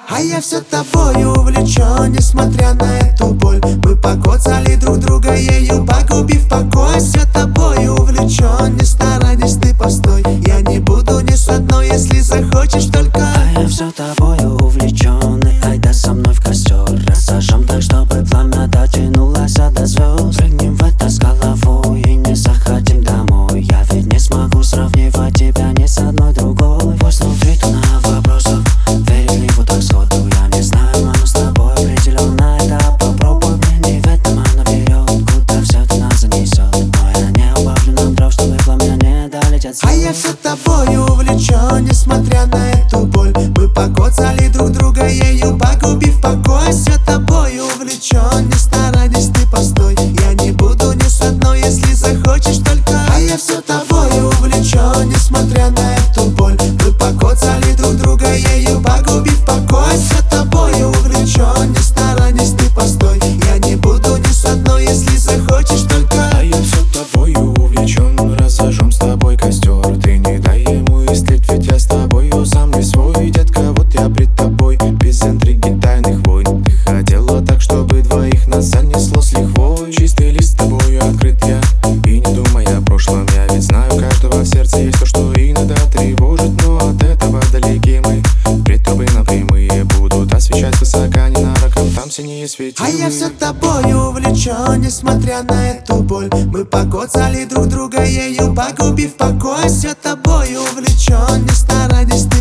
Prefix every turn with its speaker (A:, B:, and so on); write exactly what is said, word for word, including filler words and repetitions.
A: А я все тобою увлечен, несмотря на эту боль. Мы покоцали друг друга, ею погубив покой. Все тобою увлечен, не старайтесь, ты постой. Я не буду ни с одной, если захочешь только.
B: А я все тобою увлечен, и айда со мной в костер. Рассажем так, чтобы пламя дотянулось до звезд. Прыгнем в это с головой и не заходим домой. Я ведь не смогу сравнивать тебя ни с одной другой. Пусть внутри тона вопросов, веришь ли вот так сходу. Я не знаю, но мы с тобой определенно это попробуй. Мне не в этом, а наперед, куда все это нас занесет. Но я не убавлю нам дров, чтобы пламя не долетят.
A: А я все тобою увлечен, несмотря на эту боль. Мы покоцали друг друга, ею погубив покой. Все тобою увлечен, не старайтесь, ты постой. Я не буду ни с одной, если захочешь только. А я все тобою увлечен, несмотря на эту боль. Мы покоцали друг друга, ею погубив покой. Все тобою увлечен, не старайтесь, ты постой. Я не буду ни с одной, если захочешь только.
C: А я все тобою увлечен, разожжем с тобой костер. Ты не дай ему истлеть, ведь я с тобою сам не свой. Детка, вот я пред тобой, без интриги тайных войн. Ты хотела так, чтобы двоих нас занесло с лихвой. Чистый лист с тобою открыт я, и не думай о прошлом. Я ведь знаю, у каждого в сердце есть то, что иногда тревожит. Но от этого далеки мы, пред тобой напрямые будут освещать высока ненароком, там синие светилы.
A: А я все тобою увлечен, несмотря на эту боль. Мы покоцали друг друга, ею погубив покой. Все тобою увлечен, не старайтесь, ты